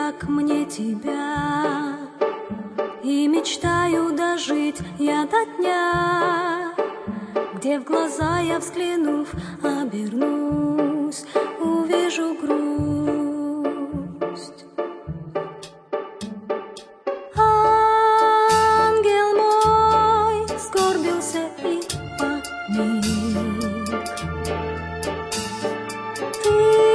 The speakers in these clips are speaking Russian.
как мне тебя, и мечтаю дожить я до дня, где в глаза я, взглянув, обернусь, увижу грусть. Ангел мой сгорбился и паник. Ты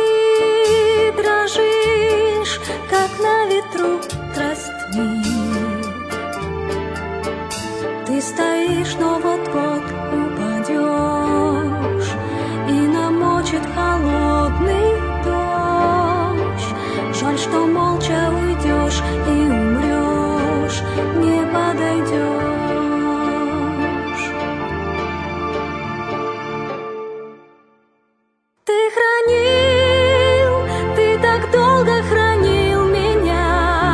дрожишь, как на ветру тростник. Ты стоишь, но вот-вот упадешь, и намочит холодный дождь. Жаль, что молча уйдешь и умрешь, не подойдешь. Ты хранил, ты так долго хранил меня,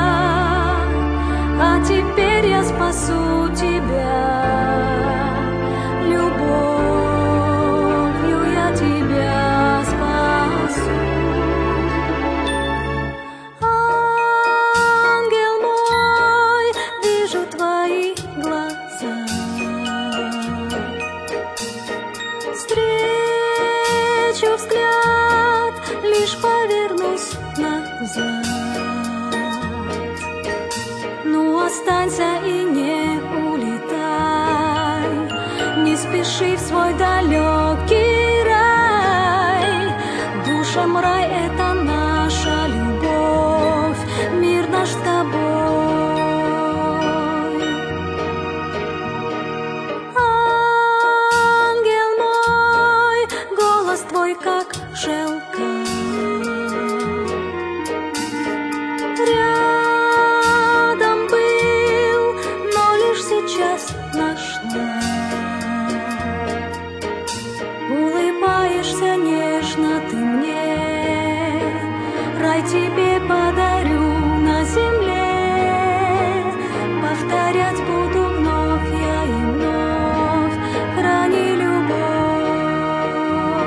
а теперь я спасу тебя. Любовью я тебя спасу. Ангел мой, вижу твои глаза. Встречу взгляд, лишь повернусь назад. Ну, останься и не улетай, не спеши в свой далекий рай. Душам рай — это наша любовь, мир наш с тобой. Ангел мой, голос твой как шелка. Рядом был, но лишь сейчас нашла. Улыбаешься нежно ты мне, рай тебе подарю на земле. Повторять буду вновь я и вновь, храни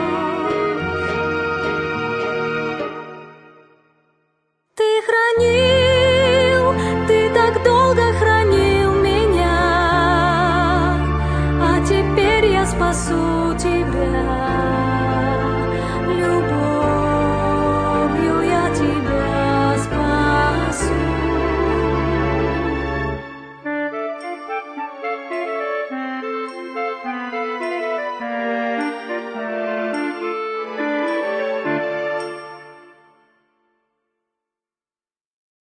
любовь. Ты храни